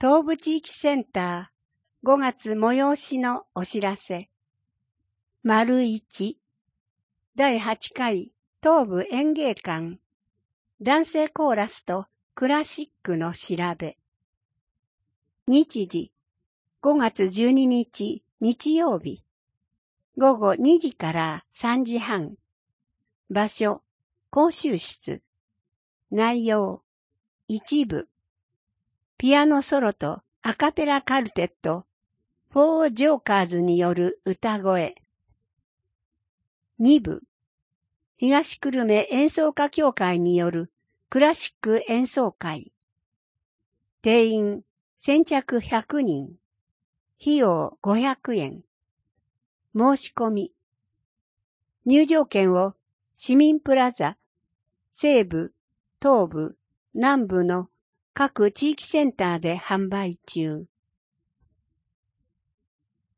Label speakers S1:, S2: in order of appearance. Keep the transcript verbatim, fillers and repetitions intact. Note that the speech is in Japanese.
S1: 東部地域センターごがつ催しのお知らせ。丸一、だいはちかい東部演芸館男性コーラスとクラシックの調べ。日時、ごがつじゅうににち日曜日、ごごにじからさんじはん。場所、講習室。内容、一部。ピアノソロとアカペラカルテット、フォー・ジョーカーズによる歌声。二部。東久留米演奏家協会によるクラシック演奏会。定員先着ひゃくにん。費用ごひゃくえん。申し込み。入場券を市民プラザ、西部、東部、南部の各地域センターで販売中。